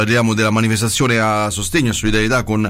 Parliamo della manifestazione a sostegno e solidarietà con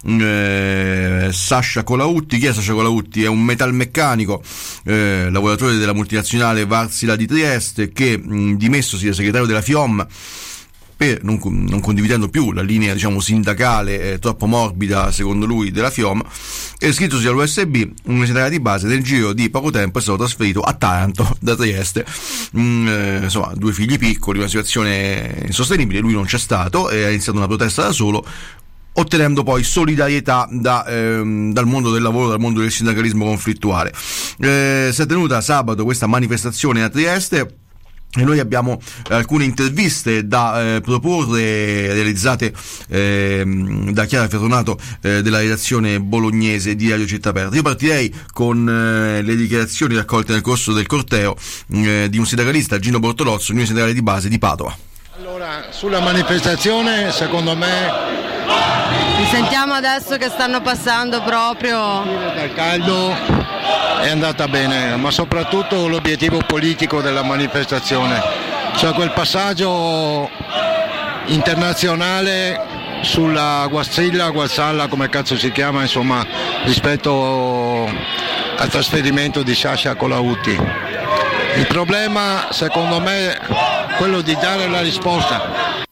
Sasha Colautti. Chi è Sasha Colautti? È un metalmeccanico, lavoratore della multinazionale Wärtsilä di Trieste, che dimessosi da segretario della FIOM per non condividendo più la linea, diciamo, sindacale troppo morbida, secondo lui, della FIOM, e iscrittosi all'USB, universitaria di base. Nel giro di poco tempo è stato trasferito a Taranto da Trieste. Insomma, 2 figli piccoli, una situazione insostenibile. Lui non c'è stato e ha iniziato una protesta da solo, ottenendo poi solidarietà dal mondo del lavoro, dal mondo del sindacalismo conflittuale. Si è tenuta sabato questa manifestazione a Trieste e noi abbiamo alcune interviste da proporre, realizzate da Chiara Ferronato della redazione bolognese di Radio Città Aperta. Io partirei con le dichiarazioni raccolte nel corso del corteo di un sindacalista, Gino Bortolozzo, Unione Sindacale di Base di Padova. Allora, sulla manifestazione, secondo me, li sentiamo adesso che stanno passando proprio dal caldo, è andata bene, ma soprattutto l'obiettivo politico della manifestazione, cioè quel passaggio internazionale sulla Guazzalla, come cazzo si chiama, insomma, rispetto al trasferimento di Sasha Colautti. Il problema, secondo me, è quello di dare la risposta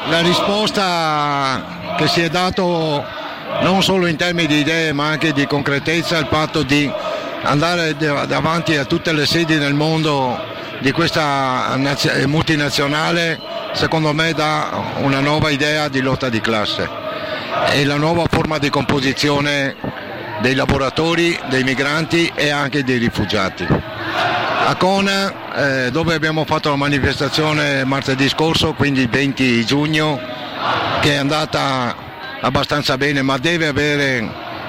che si è dato non solo in termini di idee ma anche di concretezza, il fatto di andare davanti a tutte le sedi nel mondo di questa multinazionale, secondo me dà una nuova idea di lotta di classe e la nuova forma di composizione dei lavoratori, dei migranti e anche dei rifugiati. A Cona, dove abbiamo fatto la manifestazione martedì scorso, quindi il 20 giugno, che è andata abbastanza bene, ma deve avere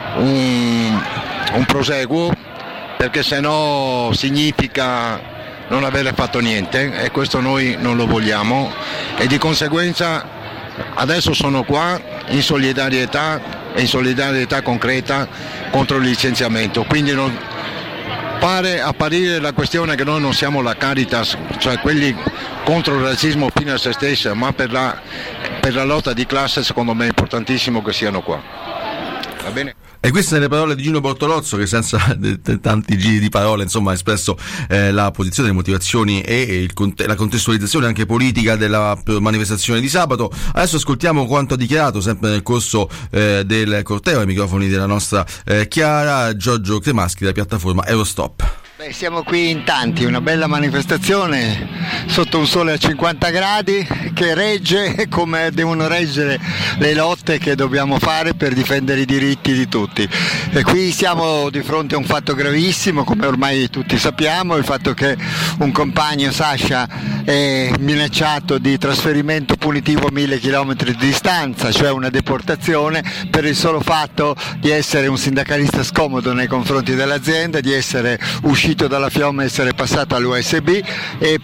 un proseguo, perché sennò significa non avere fatto niente e questo noi non lo vogliamo, e di conseguenza adesso sono qua in solidarietà concreta contro il licenziamento. Quindi non pare apparire la questione che noi non siamo la Caritas, cioè quelli contro il razzismo fino a se stessa, ma per la lotta di classe secondo me è importantissimo che siano qua. Va bene? E queste sono le parole di Gino Bortolozzo, che senza tanti giri di parole, insomma, ha espresso la posizione, le motivazioni e la contestualizzazione anche politica della manifestazione di sabato. Adesso ascoltiamo quanto ha dichiarato, sempre nel corso del corteo, ai microfoni della nostra Chiara, Giorgio Cremaschi della piattaforma Eurostop. Beh, siamo qui in tanti, una bella manifestazione sotto un sole a 50 gradi che regge come devono reggere le lotte che dobbiamo fare per difendere i diritti di tutti. E qui siamo di fronte a un fatto gravissimo, come ormai tutti sappiamo, il fatto che un compagno, Sasha, è minacciato di trasferimento punitivo a 1000 km di distanza, cioè una deportazione, per il solo fatto di essere un sindacalista scomodo nei confronti dell'azienda, di essere uscito dalla FIOM, essere passato all'USB, e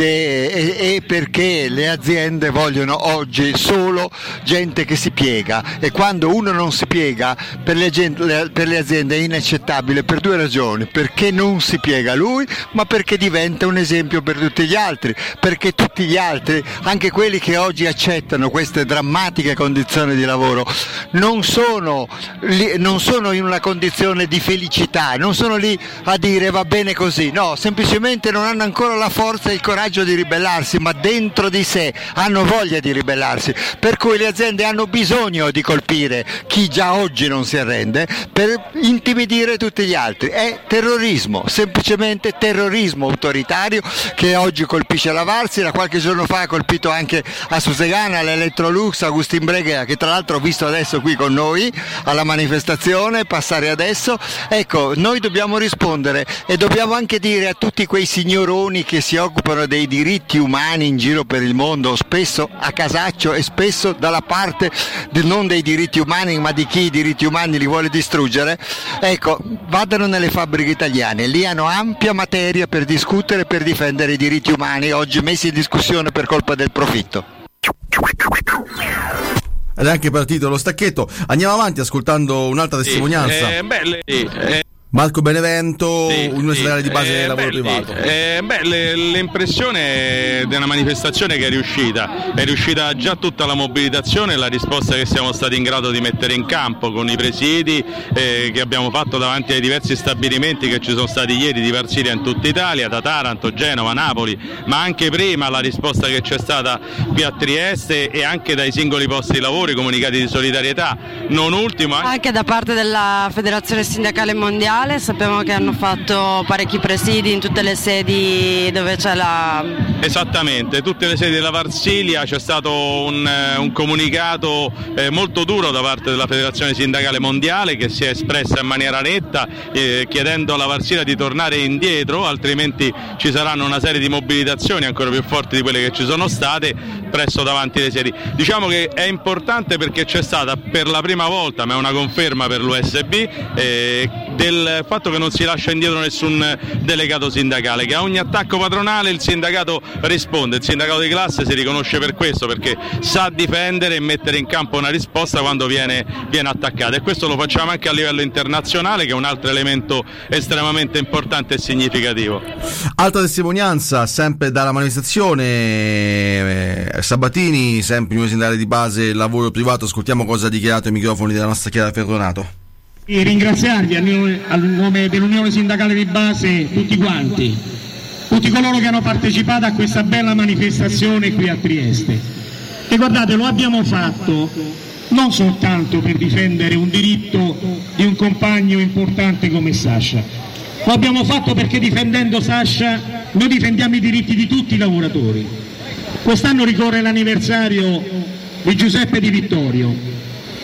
perché le aziende vogliono oggi solo gente che si piega, e quando uno non si piega per le aziende è inaccettabile per 2 ragioni: perché non si piega lui, ma perché diventa un esempio per tutti gli altri, perché tutti gli altri, anche quelli che oggi accettano queste drammatiche condizioni di lavoro, non sono in una condizione di felicità, non sono lì a dire va bene così, no, semplicemente non hanno ancora la forza e il coraggio di ribellarsi, ma dentro di sé hanno voglia di ribellarsi, per cui le aziende hanno bisogno di colpire chi già oggi non si arrende per intimidire tutti gli altri. È terrorismo, semplicemente terrorismo autoritario che oggi colpisce la Wärtsilä, qualche giorno fa ha colpito anche a Susegana, l'Electrolux, Agustin Bregea, che tra l'altro ho visto adesso qui con noi alla manifestazione, passare adesso. Ecco, noi dobbiamo rispondere e dobbiamo anche dire a tutti quei signoroni che si occupano dei diritti umani in giro per il mondo, spesso a casaccio e spesso dalla parte non dei diritti umani ma di chi i diritti umani li vuole distruggere, ecco, vadano nelle fabbriche italiane, lì hanno ampia materia per discutere, per difendere i diritti umani oggi messi in discussione per colpa del profitto. Ed è anche partito lo stacchetto. Andiamo avanti ascoltando un'altra testimonianza. Marco Benevento, Unione Sindacale di Base del Lavoro Privato. L'impressione di una manifestazione che è riuscita già tutta la mobilitazione e la risposta che siamo stati in grado di mettere in campo con i presidi che abbiamo fatto davanti ai diversi stabilimenti che ci sono stati ieri di Varsilia in tutta Italia, da Taranto, Genova, Napoli, ma anche prima la risposta che c'è stata qui a Trieste e anche dai singoli posti di lavoro, i comunicati di solidarietà, non ultimo anche da parte della Federazione Sindacale Mondiale. Sappiamo che hanno fatto parecchi presidi in tutte le sedi dove c'è la... Esattamente, tutte le sedi della Varsilia. C'è stato un comunicato molto duro da parte della Federazione Sindacale Mondiale, che si è espressa in maniera netta chiedendo alla Varsilia di tornare indietro, altrimenti ci saranno una serie di mobilitazioni ancora più forti di quelle che ci sono state presso davanti alle sedi. Diciamo che è importante perché c'è stata per la prima volta, ma è una conferma per l'USB, del fatto che non si lascia indietro nessun delegato sindacale, che a ogni attacco padronale il sindacato risponde. Il sindacato di classe si riconosce per questo, perché sa difendere e mettere in campo una risposta quando viene attaccata, e questo lo facciamo anche a livello internazionale, che è un altro elemento estremamente importante e significativo. Altra testimonianza sempre dalla manifestazione, Sabatini, sempre Unione Sindacale di Base Lavoro Privato. Ascoltiamo cosa ha dichiarato ai microfoni della nostra Chiara Ferronato. E ringraziarvi a nome dell'Unione Sindacale di Base tutti coloro che hanno partecipato a questa bella manifestazione qui a Trieste. E guardate, lo abbiamo fatto non soltanto per difendere un diritto di un compagno importante come Sasha, lo abbiamo fatto perché difendendo Sasha noi difendiamo i diritti di tutti i lavoratori. Quest'anno ricorre l'anniversario di Giuseppe Di Vittorio.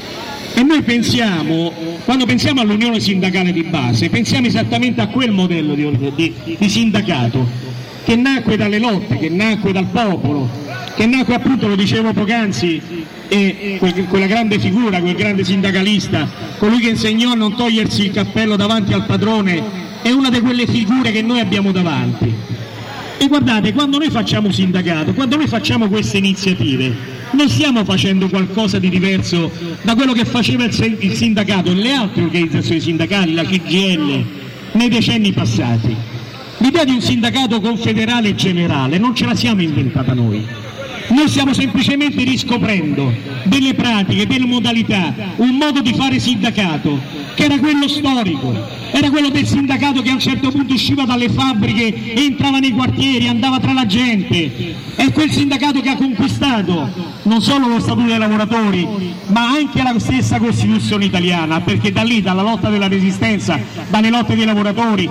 E noi quando pensiamo all'Unione Sindacale di Base, pensiamo esattamente a quel modello di sindacato che nacque dalle lotte, che nacque dal popolo, che nacque appunto, lo dicevo poc'anzi, quella grande figura, quel grande sindacalista, colui che insegnò a non togliersi il cappello davanti al padrone, è una di quelle figure che noi abbiamo davanti. E guardate, quando noi facciamo sindacato, quando noi facciamo queste iniziative, non stiamo facendo qualcosa di diverso da quello che faceva il sindacato e le altre organizzazioni sindacali, la CGIL, nei decenni passati. L'idea di un sindacato confederale e generale non ce la siamo inventata noi. Noi stiamo semplicemente riscoprendo delle pratiche, delle modalità, un modo di fare sindacato che era quello storico, era quello del sindacato che a un certo punto usciva dalle fabbriche, entrava nei quartieri, andava tra la gente. È quel sindacato che ha conquistato non solo lo Statuto dei lavoratori, ma anche la stessa Costituzione italiana, perché da lì, dalla lotta della Resistenza, dalle lotte dei lavoratori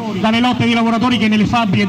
che nelle fabbriche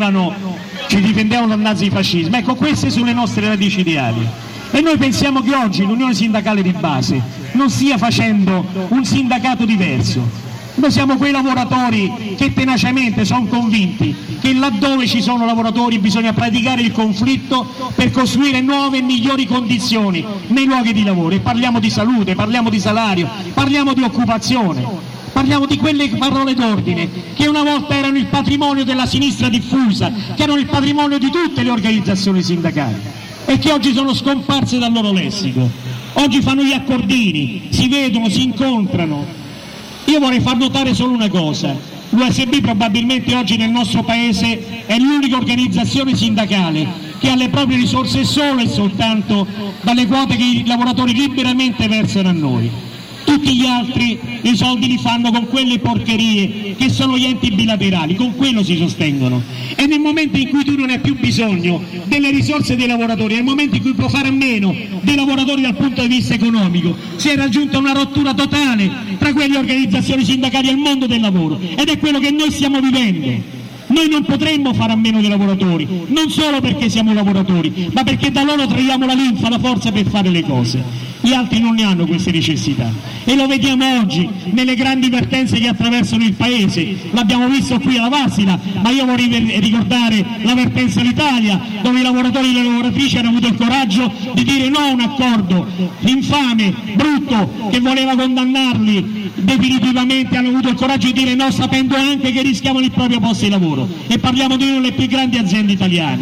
ci difendevano dal nazifascismo. Ecco, queste sono le nostre radici ideali. E noi pensiamo che oggi l'Unione Sindacale di Base non stia facendo un sindacato diverso. Noi siamo quei lavoratori che tenacemente sono convinti che laddove ci sono lavoratori bisogna praticare il conflitto per costruire nuove e migliori condizioni nei luoghi di lavoro. E parliamo di salute, parliamo di salario, parliamo di occupazione, parliamo di quelle parole d'ordine che una volta erano il patrimonio della sinistra diffusa, che erano il patrimonio di tutte le organizzazioni sindacali e che oggi sono scomparse dal loro lessico. Oggi fanno gli accordini, si vedono, si incontrano. Io vorrei far notare solo una cosa: l'USB probabilmente oggi nel nostro paese è l'unica organizzazione sindacale che ha le proprie risorse solo e soltanto dalle quote che i lavoratori liberamente versano a noi. Tutti gli altri i soldi li fanno con quelle porcherie che sono gli enti bilaterali, con quello si sostengono. E nel momento in cui tu non hai più bisogno delle risorse dei lavoratori, nel momento in cui puoi fare a meno dei lavoratori dal punto di vista economico, si è raggiunta una rottura totale tra quelle organizzazioni sindacali e il mondo del lavoro, ed è quello che noi stiamo vivendo. Noi non potremmo fare a meno dei lavoratori, non solo perché siamo lavoratori, ma perché da loro traiamo la linfa, la forza per fare le cose. Gli altri non ne hanno queste necessità e lo vediamo oggi nelle grandi vertenze che attraversano il paese. L'abbiamo visto qui alla Varsila, ma io vorrei ricordare la vertenza all'Italia, dove i lavoratori e le lavoratrici hanno avuto il coraggio di dire no a un accordo infame, brutto, che voleva condannarli definitivamente. Hanno avuto il coraggio di dire no, sapendo anche che rischiavano il proprio posto di lavoro. E parliamo di una delle più grandi aziende italiane.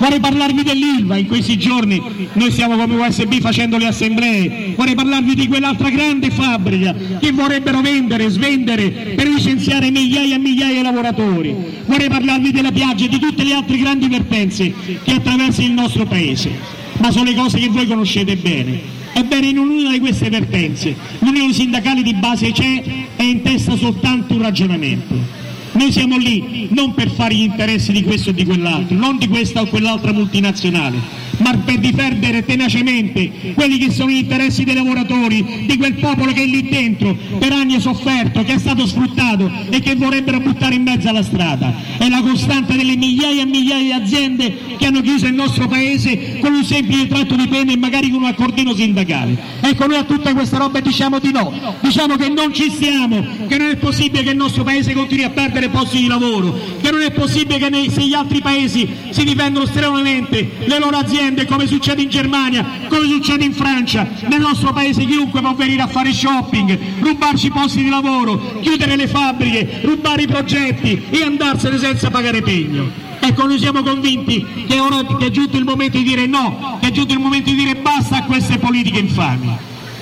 Vorrei parlarvi dell'Ilva, in questi giorni noi stiamo come USB facendo le assemblee, vorrei parlarvi di quell'altra grande fabbrica che vorrebbero vendere, svendere per licenziare migliaia e migliaia di lavoratori, vorrei parlarvi della piaggia e di tutte le altre grandi vertenze che attraversano il nostro paese, ma sono le cose che voi conoscete bene. Ebbene, in ognuna di queste vertenze l'unione sindacale di base c'è e in testa soltanto un ragionamento. Noi siamo lì non per fare gli interessi di questo o di quell'altro, non di questa o quell'altra multinazionale, ma per difendere tenacemente quelli che sono gli interessi dei lavoratori, di quel popolo che è lì dentro, per anni ha sofferto, che è stato sfruttato e che vorrebbero buttare in mezzo alla strada. È la costante delle migliaia e migliaia di aziende che hanno chiuso il nostro paese con un semplice tratto di penna e magari con un accordino sindacale. Ecco, noi a tutta questa roba diciamo di no, diciamo che non ci stiamo, che non è possibile che il nostro paese continui a perdere posti di lavoro, che non è possibile che se gli altri paesi si difendono strenuamente le loro aziende, come succede in Germania, come succede in Francia, nel nostro paese chiunque può venire a fare shopping, rubarci posti di lavoro, chiudere le fabbriche, rubare i progetti e andarsene senza pagare pegno. Ecco, noi siamo convinti che ora che è giunto il momento di dire no, che è giunto il momento di dire basta a queste politiche infami.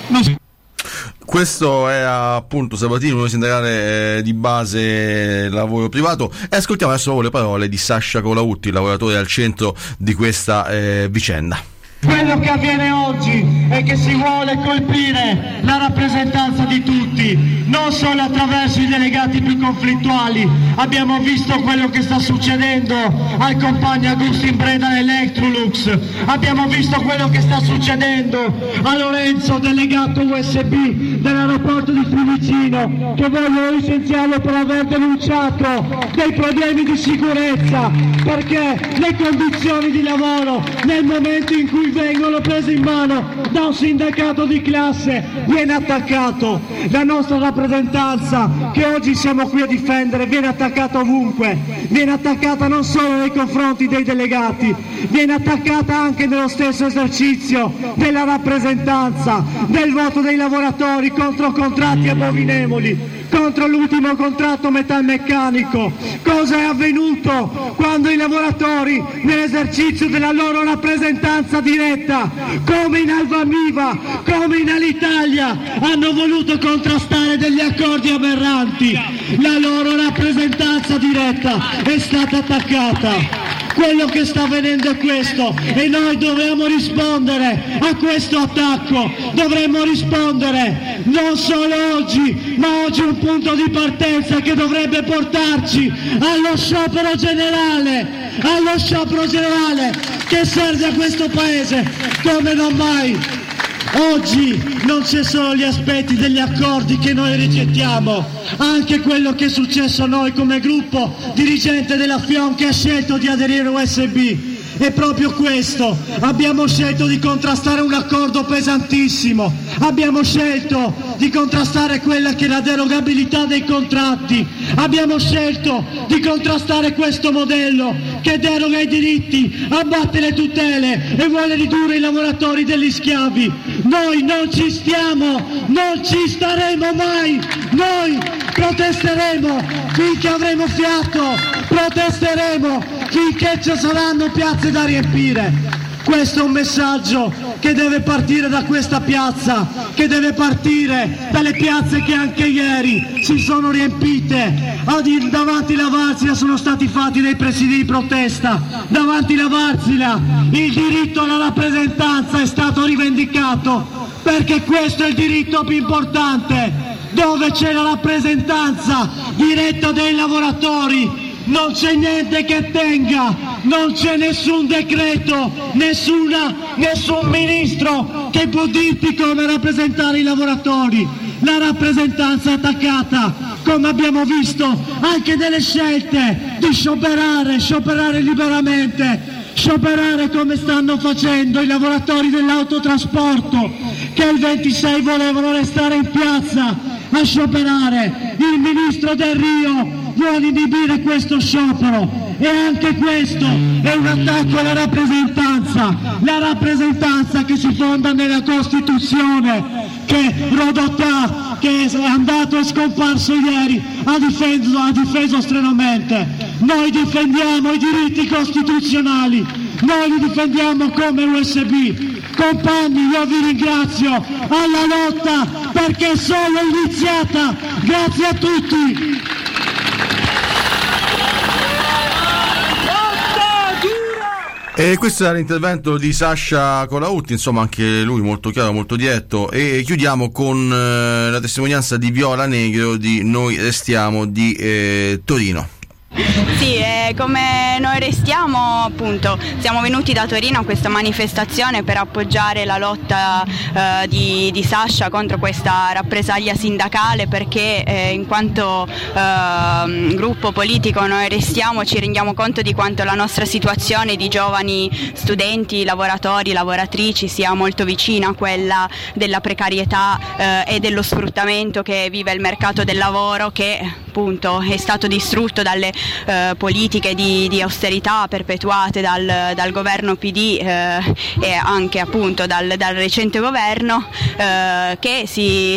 Questo è appunto Sabatini, unione sindacale di base lavoro privato, e ascoltiamo adesso le parole di Sasha Colautti, lavoratore al centro di questa vicenda. Quello che avviene oggi è che si vuole colpire la rappresentanza di tutti, non solo attraverso i delegati più conflittuali. Abbiamo visto quello che sta succedendo al compagno Agustin Breda nell'Electrolux, abbiamo visto quello che sta succedendo a Lorenzo, delegato USB dell'aeroporto di Fiumicino, che vogliono licenziarlo per aver denunciato dei problemi di sicurezza, perché le condizioni di lavoro nel momento in cui vengono prese in mano da un sindacato di classe viene attaccato. La nostra rappresentanza che oggi siamo qui a difendere viene attaccata ovunque, viene attaccata non solo nei confronti dei delegati, viene attaccata anche nello stesso esercizio della rappresentanza, del voto dei lavoratori contro contratti abominevoli, contro l'ultimo contratto metalmeccanico. Cosa è avvenuto quando i lavoratori nell'esercizio della loro rappresentanza diretta, come in Alvamiva, come in Alitalia, hanno voluto contrastare degli accordi aberranti? La loro rappresentanza diretta è stata attaccata. Quello che sta avvenendo è questo e noi dobbiamo rispondere a questo attacco, dovremmo rispondere non solo oggi, ma oggi è un punto di partenza che dovrebbe portarci allo sciopero generale che serve a questo Paese come non mai. Oggi non c'è solo gli aspetti degli accordi che noi rigettiamo, anche quello che è successo a noi come gruppo dirigente della FIOM che ha scelto di aderire a USB. È proprio questo, abbiamo scelto di contrastare un accordo pesantissimo, abbiamo scelto di contrastare quella che è la derogabilità dei contratti, abbiamo scelto di contrastare questo modello che deroga i diritti, abbatte le tutele e vuole ridurre i lavoratori degli schiavi. Noi non ci stiamo, non ci staremo mai, noi protesteremo finché avremo fiato, protesteremo finché ci saranno piazze da riempire. Questo è un messaggio che deve partire da questa piazza, che deve partire dalle piazze che anche ieri si sono riempite. Davanti la Varsila sono stati fatti dei presidi di protesta, davanti la Varsila il diritto alla rappresentanza è stato rivendicato, perché questo è il diritto più importante. Dove c'è la rappresentanza diretta dei lavoratori non c'è niente che tenga, non c'è nessun decreto, nessun ministro che può dirti come rappresentare i lavoratori. La rappresentanza è attaccata, come abbiamo visto anche nelle scelte di scioperare liberamente, scioperare come stanno facendo i lavoratori dell'autotrasporto che il 26 volevano restare in piazza a scioperare. Il ministro Del Rio vuole inibire questo sciopero e anche questo è un attacco alla rappresentanza, la rappresentanza che si fonda nella Costituzione, che Rodotà, che è andato e scomparso ieri, ha difeso strenuamente. Noi difendiamo i diritti costituzionali, noi li difendiamo come USB. Compagni, io vi ringrazio, alla lotta, perché è solo iniziata. Grazie a tutti. E questo era l'intervento di Sasha Colautti, insomma anche lui molto chiaro, molto diretto. E chiudiamo con la testimonianza di Viola Negro di Noi Restiamo di Torino. Sì, come Noi Restiamo, appunto, siamo venuti da Torino a questa manifestazione per appoggiare la lotta di Sasha contro questa rappresaglia sindacale, perché in quanto gruppo politico Noi Restiamo ci rendiamo conto di quanto la nostra situazione di giovani studenti, lavoratori, lavoratrici sia molto vicina a quella della precarietà e dello sfruttamento che vive il mercato del lavoro, che appunto è stato distrutto dalle politiche di austerità perpetuate dal governo PD e anche appunto dal recente governo, che si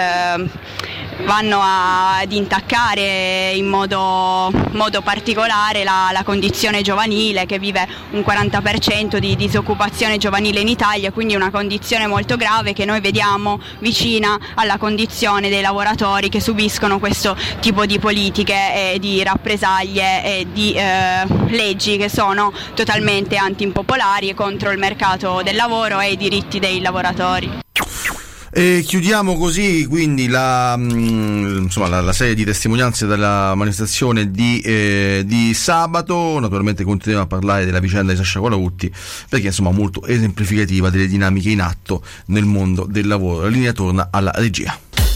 vanno ad intaccare in modo particolare la condizione giovanile, che vive un 40% di disoccupazione giovanile in Italia, quindi una condizione molto grave che noi vediamo vicina alla condizione dei lavoratori che subiscono questo tipo di politiche e di rappresaglie e di leggi che sono totalmente antimpopolari e contro il mercato del lavoro e i diritti dei lavoratori. E chiudiamo così quindi la serie di testimonianze della manifestazione di sabato. Naturalmente continuiamo a parlare della vicenda di Sasha Colautti, perché insomma molto esemplificativa delle dinamiche in atto nel mondo del lavoro. La linea torna alla regia.